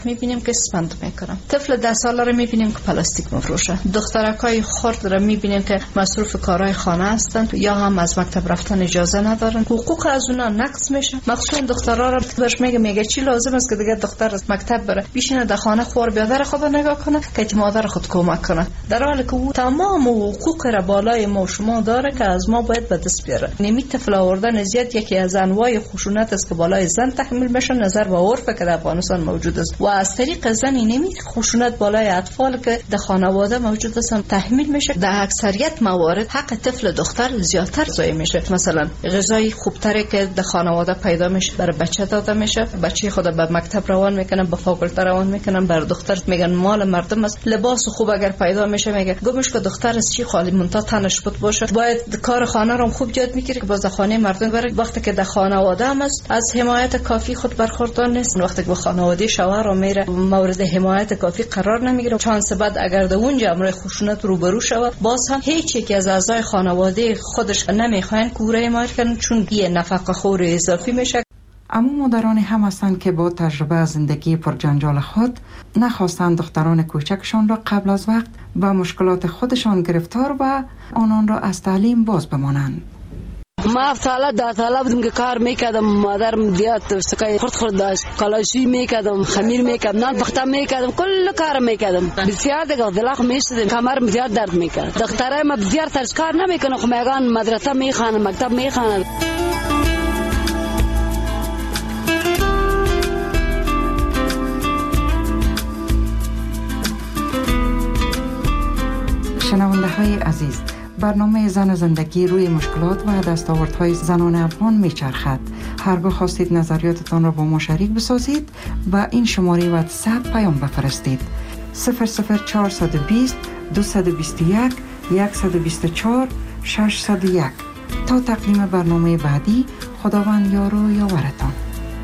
میبینیم که اسپند میکنن. طفل 10 ساله رو میبینیم که پلاستیک مفروشه. دخترکای خرد رو میبینیم که مصروف کارهای خانه هستند یا هم از مکتب رفتن اجازه ندارن. حقوق از اونا نقض میشه. مخصوصا دخترها رو بهش میگه چی لازم است که دیگه دختر از مکتب بره بشینه در خانه خور بیادر خود نگاه کنه که مادر خود کمک کنه، در حالی که او تمام حقوق را بالای ما شما داره که از ما باید به دست بیاره. نمی طفل آوردن زیاد یکی از انواع خشونت است که بالای زن تحمیل میشه نظر به عرف که در افغانستان موجود است و از طریق زن نمی خشونت بالای اطفال که در خانواده موجود است تحمیل میشه. در اکثریت موارد حق طفل دختر زیادتر ضایع میشه. مثلا غذای خوبتری که در خانواده پیدا میشه برای بچه داده میشه، بچه خود به مکتب روان میکنن، به فاکولته روان میکنن، بر دختر میگن مال مردم است. لباس خوب اگر پیدا میشه میگه گمش که دختر است چی خالی منتها تنش بود باشه، باید کار خانه رو خوب یاد میگیره که باز خانه مردم بره. وقتی که در خانواده هم است از حمایت کافی خود برخوردار نیست، وقتی که به خانواده شوهر رو میره مورد حمایت کافی قرار نمیگیره، چانس بعد اگر در اونجا امر خشونت روبرو شود باز هم هیچ یک از اعضای خانواده خودش نمیخواین که او را حمایت کنن چون یه نفقه خور اضافی میشه. اما مادرانی هم هستند که با تجربه از زندگی پرجنجال خود نخواستند دختران کوچکشان را قبل از وقت و مشکلات خودشان گرفتار و آنان را از تعلیم باز بمانند. ما سالا 10 ساله بودم که کار میکردم، مادرم دیات سکای خورد داشت، کلاشی میکردم، خمیر میکردم، نان پخته میکردم، کل کار میکردم. بسیار دیگه دلخ میشدم، کمرم بسیار درد میکرد. دخترای ما بسیار سرش کار نمیکنه، خو میگن مدرسه میخوانن، مکتب میخوانن. شنونده های عزیز، برنامه زن و زندگی روی مشکلات و دستاوردهای زنان افغان میچرخد. هرگاه خواستید نظریاتتان را با ما شریک بسازید و این شماره واتساپ پیام بفرستید 00420 221 124 601. تا تقدیم برنامه بعدی، خداوند یار و یاورتان.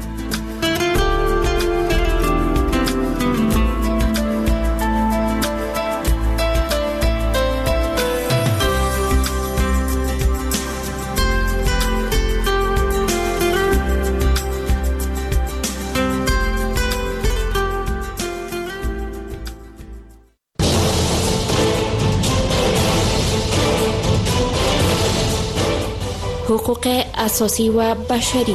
حقوق اساسی و بشری.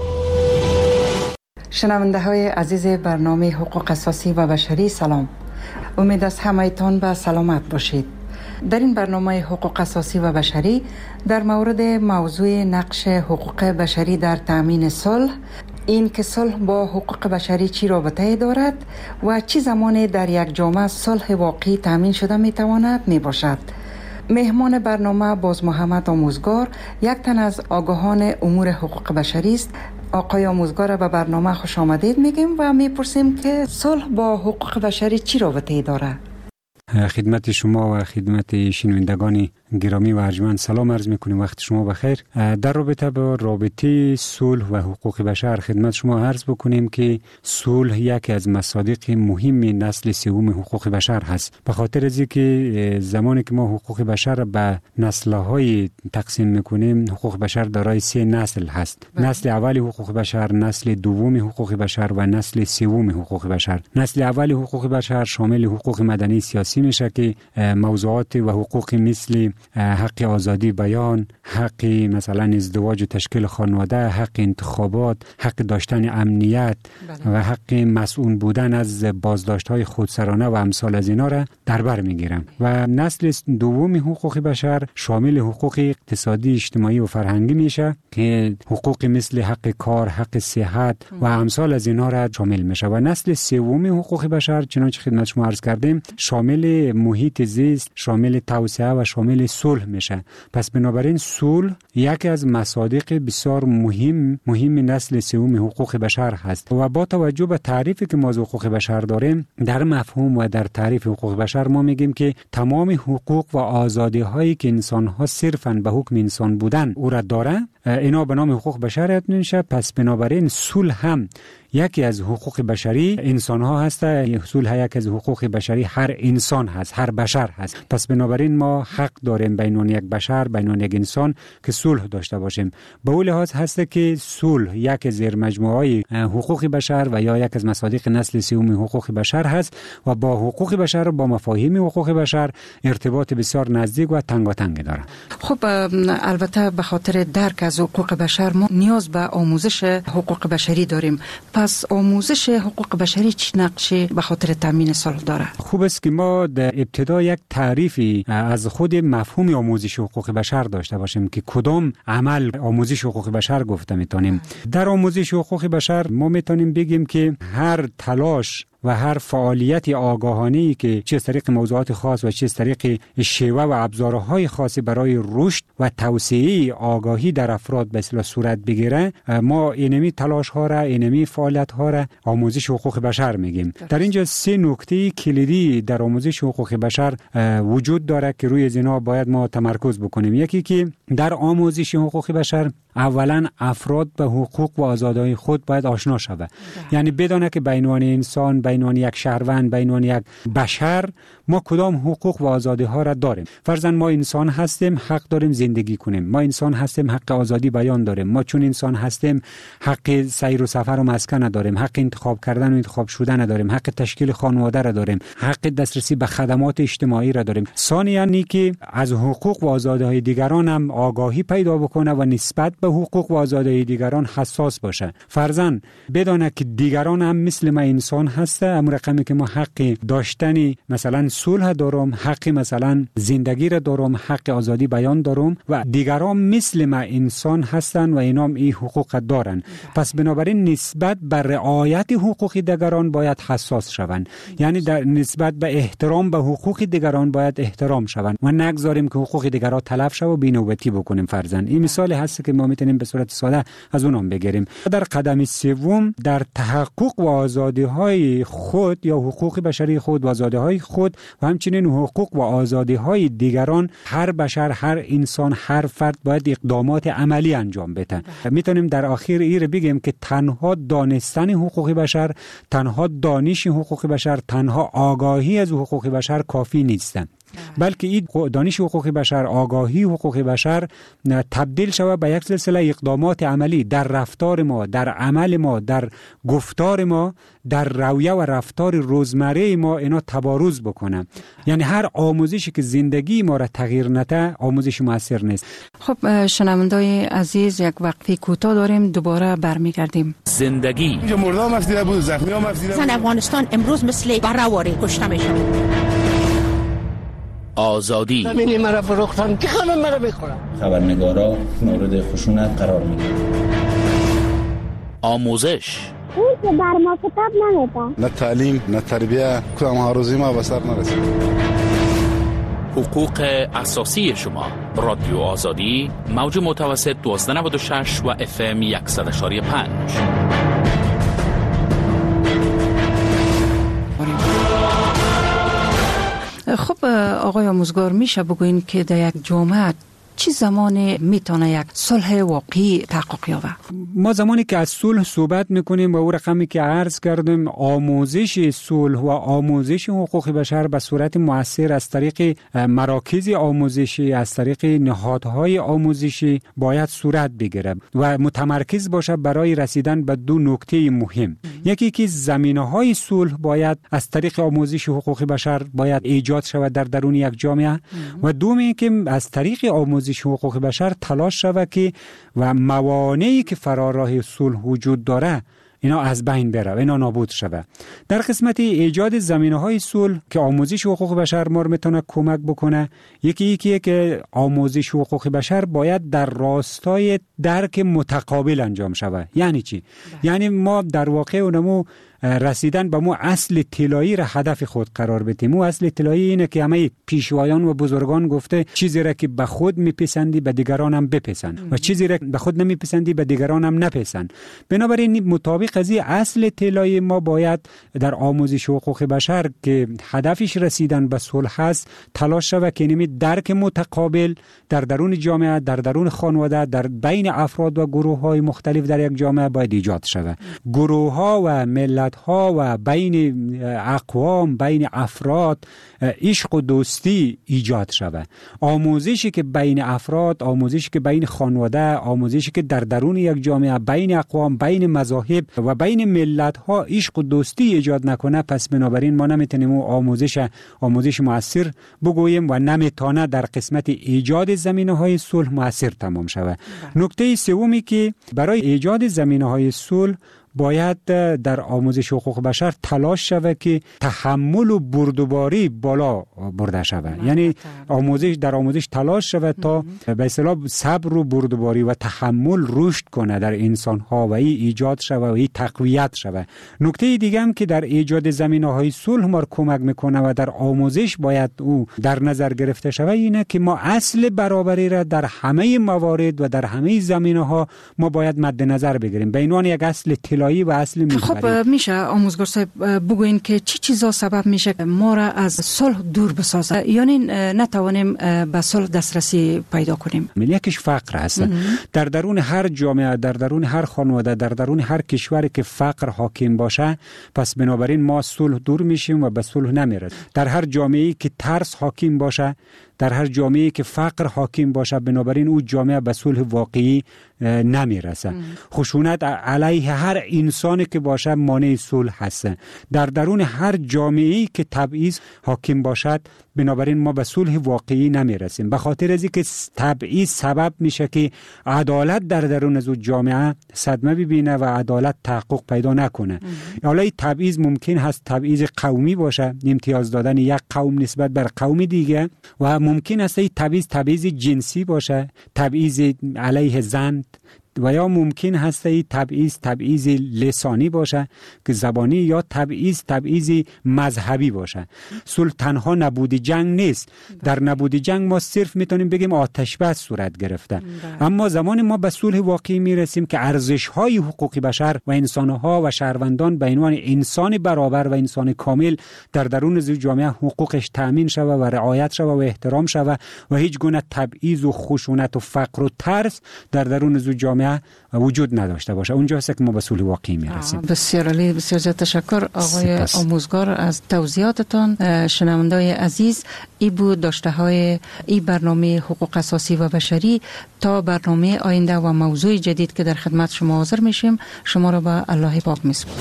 شنونده های عزیز برنامه حقوق اساسی و بشری، سلام. امید است همه‌تان به سلامت باشید. در این برنامه حقوق اساسی و بشری در مورد موضوع نقش حقوق بشری در تأمین صلح، این که صلح با حقوق بشری چی رابطه دارد و چی زمانی در یک جامعه صلح واقعی تأمین شده میتواند میباشد. مهمان برنامه باز محمد آموزگار، یک تن از آگاهان امور حقوق بشری است. آقای آموزگار به برنامه خوش آمدید میگیم و میپرسیم که صلح با حقوق بشری چی رابطه داره؟ خدمت شما و خدمت شنوندگان گرامی و ارجمند سلام عرض میکنیم، وقت شما بخیر. در رابطه با رابطه صلح و حقوق بشر خدمت شما عرض بکنیم که صلح یکی از مصادیق مهم نسل سوم حقوق بشر هست، به خاطر از اینکه زمانی که ما حقوق بشر به نسل‌های تقسیم میکنیم، حقوق بشر دارای 3 نسل هست. نسل اول حقوق بشر، نسل دوم حقوق بشر و نسل سوم حقوق بشر. نسل اول حقوق بشر شامل حقوق مدنی سیاسی میشه که موضوعات و حقوق مثل حق آزادی بیان، حق مثلا ازدواج و تشکیل خانواده، حق انتخابات، حق داشتن امنیت و حق مسئول بودن از بازداشت‌های خودسرانه و امثال از اینا را در بر میگیرم. و نسل دوم حقوق بشر شامل حقوق اقتصادی، اجتماعی و فرهنگی میشه که حقوق مثل حق کار، حق صحت و امثال از اینا را شامل میشه. و نسل سوم حقوق بشر چنانچه خدمت شما عرض کردیم شامل محیط زیست، شامل توسعه و شامل صلح میشه. پس بنابراین صلح یکی از مصادیق بسیار مهم نسل سوم حقوق بشر هست. و با توجه به تعریفی که ما از حقوق بشر داریم، در مفهوم و در تعریف حقوق بشر ما میگیم که تمام حقوق و آزادی هایی که انسان ها صرفاً به حکم انسان بودن او را داره اینا به نام حقوق بشر یاد میشه. پس بنابراین صلح هم یکی از حقوق بشری انسان ها هست. صلح یکی از حقوق بشری هر انسان هست، هر بشر هست. پس بنابراین ما حق داریم بین یک بشر، بین یک انسان که صلح داشته باشیم. به اون لحاظ هست که صلح یک زیر مجموعه حقوق بشر و یا یک از مصادیق نسل سوم حقوق بشر هست و با حقوق بشر و با مفاهیم حقوق بشر ارتباط بسیار نزدیک و تنگاتنگ داره. خب البته به خاطر درک از حقوق بشر ما نیاز به آموزش حقوق بشری داریم. پس آموزش حقوق بشری چه نقشی به خاطر تامین صلح داره؟ خوب است که ما در ابتدا یک تعریفی از خود مفهوم آموزش حقوق بشر داشته باشیم که کدام عمل آموزش حقوق بشر گفته میتونیم. در آموزش حقوق بشر ما میتونیم بگیم که هر تلاش و هر فعالیت آگاهانه‌ای که چه از طریق موضوعات خاص و چه از طریق شیوه و ابزارهای خاصی برای رشد و توسعه آگاهی در افراد به اصطلاح صورت بگیره، ما اینمی تلاش ها را، اینمی فعالیت ها را آموزش حقوق بشر میگیم. در اینجا سه نکته کلیدی در آموزش حقوق بشر وجود داره که روی اینا باید ما تمرکز بکنیم. یکی که در آموزش حقوق بشر اولا افراد به حقوق و آزادی‌های خود باید آشنا شود. یعنی بدونه که بین انسان، بین یک شهروند، بین یک بشر ما کدام حقوق و آزادی‌ها را داریم. فرضاً ما انسان هستیم، حق داریم زندگی کنیم. ما انسان هستیم، حق آزادی بیان داریم. ما چون انسان هستیم حق سیر و سفر و مسکن داریم، حق انتخاب کردن و انتخاب شدن داریم، حق تشکیل خانواده را داریم، حق دسترسی به خدمات اجتماعی را داریم. ثانیاً که از حقوق و آزادی‌های دیگران هم آگاهی پیدا بکنه و نسبت به حقوق و آزادی دیگران حساس باشه. فرضاً بدانه که دیگران هم مثل ما انسان هسته، امر رقمی که ما حق داشتنی مثلا صلح دارم، حق مثلا زندگی را دارم، حق آزادی بیان دارم و دیگران مثل ما انسان هستن و اینا این حقوق دارن. پس بنابراین نسبت به رعایت حقوق دیگران باید حساس شوند. یعنی در نسبت به احترام به حقوق دیگران باید احترام شوند و نگذاریم که حقوق دیگران تلف شه و بی‌نوبتی بکنیم. فرضاً این مثال هست که ما میتونیم به صورت ساده از اونم بگیریم. در قدم سوم در تحقق و آزادی‌های خود یا حقوق بشری خود و آزادی‌های خود و همچنین حقوق و آزادی‌های دیگران هر بشر، هر انسان، هر فرد باید اقدامات عملی انجام بده. میتونیم در آخر این بگیم که تنها دانستن حقوق بشر، تنها دانش حقوق بشر، تنها آگاهی از حقوق بشر کافی نیست، بلکه این دانش حقوق بشر، آگاهی حقوق بشر تبدیل شود به یک سلسله اقدامات عملی در رفتار ما، در عمل ما، در گفتار ما، در رویه و رفتار روزمره ما اینا تبارز بکنه. یعنی هر آموزشی که زندگی ما را تغییر نده آموزش مؤثر نیست. خب شنوندای عزیز یک وقفه کوتاه داریم، دوباره برمیگردیم. زندگی اینجا مردم افدیده بود، زخمی هم افدیده بود. افغانستان امروز مثل برآوری کشته میشه. آزادی زمینی مرا فروختن که همه مرا بخورن. خبرنگارا مورد خشونت قرار میگیرن. آموزش اون که بر ما کتاب نمیده. نه تعلیم، نه تربیه، کدام هاروزی ما به سر نرسید. حقوق اساسی شما. رادیو آزادی، موج متوسط 1296 و FM 100.5. خب آقای آموزگار، میشه بگوین که در یک جامعه چه زمانی میتونه یک صلح واقعی تحقق یابه؟ ما زمانی که از صلح صحبت میکنیم و اون رقمی که عرض کردیم آموزش صلح و آموزش حقوق بشر به صورت مؤثر از طریق مراکز آموزشی، از طریق نهادهای آموزشی باید صورت بگیره و متمرکز باشه برای رسیدن به دو نکته مهم. یکی که زمینه‌های صلح باید از طریق آموزش حقوق بشر باید ایجاد شود در درون یک جامعه و دومی که از طریق آموزش حقوق بشر تلاش شود که و موانعی که فراراه صلح وجود داره اینا از بین بره و اینا نابود شود. در قسمت ایجاد زمینه‌های صلح که آموزش حقوق بشر ما میتونه کمک بکنه، یکی که آموزش حقوق بشر باید در راستای درک متقابل انجام شود. یعنی چی؟ یعنی ما در واقع اونمو رسیدن به مو اصل طلایی را هدف خود قرار بدیم. مو اصل طلایی اینه که همه پیشوایان و بزرگان گفته چیزی را که به خود میپسندی به دیگران هم بپسند و چیزی را به خود نمیپسندی به دیگران هم نپسند. بنابراین مطابق از این اصل طلایی ما باید در آموزش حقوق بشر که هدفش رسیدن به صلح است تلاش شود که نمی درک متقابل در درون جامعه، در درون خانواده، در بین افراد و گروه‌های مختلف در یک جامعه باید ایجاد شود. گروه‌ها و ملت‌ها و بین اقوام، بین افراد عشق و دوستی ایجاد شود. آموزشی که بین افراد، آموزشی که بین خانواده، آموزشی که در درون یک جامعه بین اقوام، بین مذاهب و بین ملت‌ها عشق و دوستی ایجاد نکنه، پس بنابراین ما نمیتونیم آموزش مؤثر بگوییم و نمیتونه در قسمت ایجاد زمینه‌های صلح مؤثر تمام شود. نکته سومی که برای ایجاد زمینه‌های صلح باید در آموزش حقوق بشر تلاش شود که تحمل و بردباری بالا برده شود. یعنی در آموزش تلاش شود تا به اصطلاح صبر و بردباری و تحمل رشد کنه در انسان‌ها و ایجاد شود و تقویت شود. نکته دیگه هم که در ایجاد زمینه‌های صلح ما کمک میکنه و در آموزش باید او در نظر گرفته شود اینه که ما اصل برابری را در همه موارد و در همه زمینه‌ها ما باید مد نظر بگیریم به عنوان یک اصل و اصل محوری. خب میشه آموزگار صاحب بگوین که چی چیزا سبب میشه ما را از صلح دور بسازه، یعنی نتوانیم به صلح دسترسی پیدا کنیم؟ یکیش فقر هست. در درون هر جامعه، در درون هر خانواده، در درون هر کشوری که فقر حاکم باشه، پس بنابراین ما صلح دور میشیم و به صلح نمیرسیم. در هر جامعه‌ای که ترس حاکم باشه، در هر جامعه‌ای که فقر حاکم باشه، بنابراین او جامعه به صلح واقعی نمیرسه. خشونت علیه هر انسانی که باشه مانع صلح هست. در درون هر جامعه‌ای که تبعیض حاکم باشد، بنابراین ما به صلح واقعی نمیرسیم. به خاطر از اینکه تبعیض سبب میشه که عدالت در درون از جامعه صدمه ببینه و عدالت تحقق پیدا نکنه. حالا این تبعیض ممکن هست تبعیض قومی باشه، امتیاز دادن یک قوم نسبت بر قوم دیگه، و ممکن است این تبعیض جنسی باشه، تبعیض علیه زن، و یا ممکن هست این تبعیض لسانی باشه که زبانی، یا تبعیض مذهبی باشه. صلح تنها نبود جنگ نیست. در نبود جنگ ما صرف میتونیم بگیم آتش بس صورت گرفته. اما زمان ما به صلح واقعی میرسیم که ارزش‌های حقوق بشر و انسان‌ها و شهروندان به عنوان انسان برابر و انسان کامل در درون جامعه حقوقش تأمین شود و رعایت شود و احترام شود و هیچ گونه تبعیض و خشونت و فقر و ترس در درون جامعه وجود نداشته باشه. اونجا هست که ما به صلح واقعی میرسیم. بسیار عالی، بسیار زیاد تشکر آقای آموزگار از توضیحاتتان. شنونده‌های عزیز، ای بود داشته های ای برنامه حقوق اساسی و بشری. تا برنامه آینده و موضوع جدید که در خدمت شما حاضر میشیم، شما را به الله پاک میسپارم.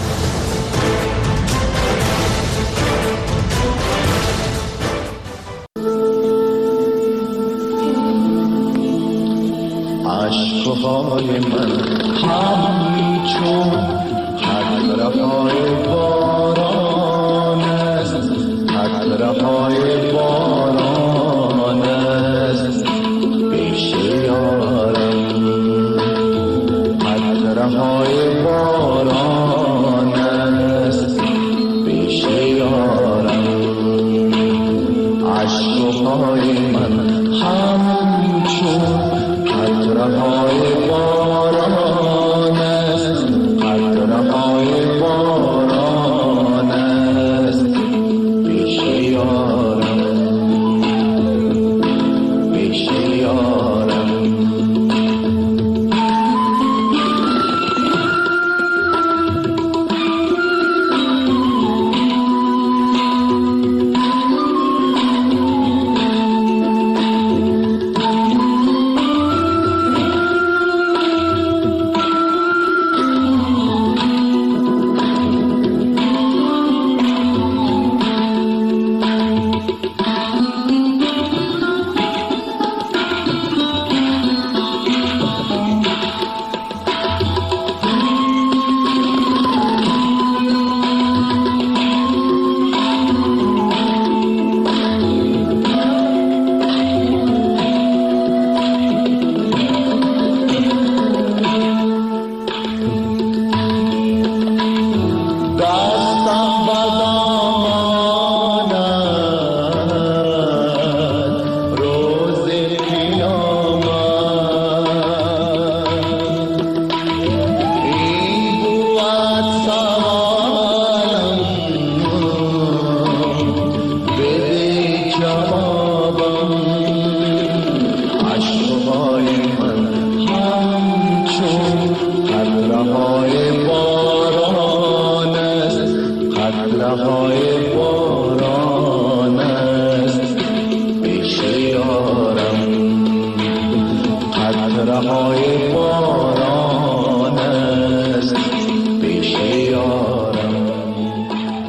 عشقهای من همچون قطره‌های باران است، قطره‌های باران است پیش یارم، قطره‌های باران است پیش یارم. عشقهای من همچون قطره‌های باران است، قطره‌های باران است پیش یارم قطره‌های باران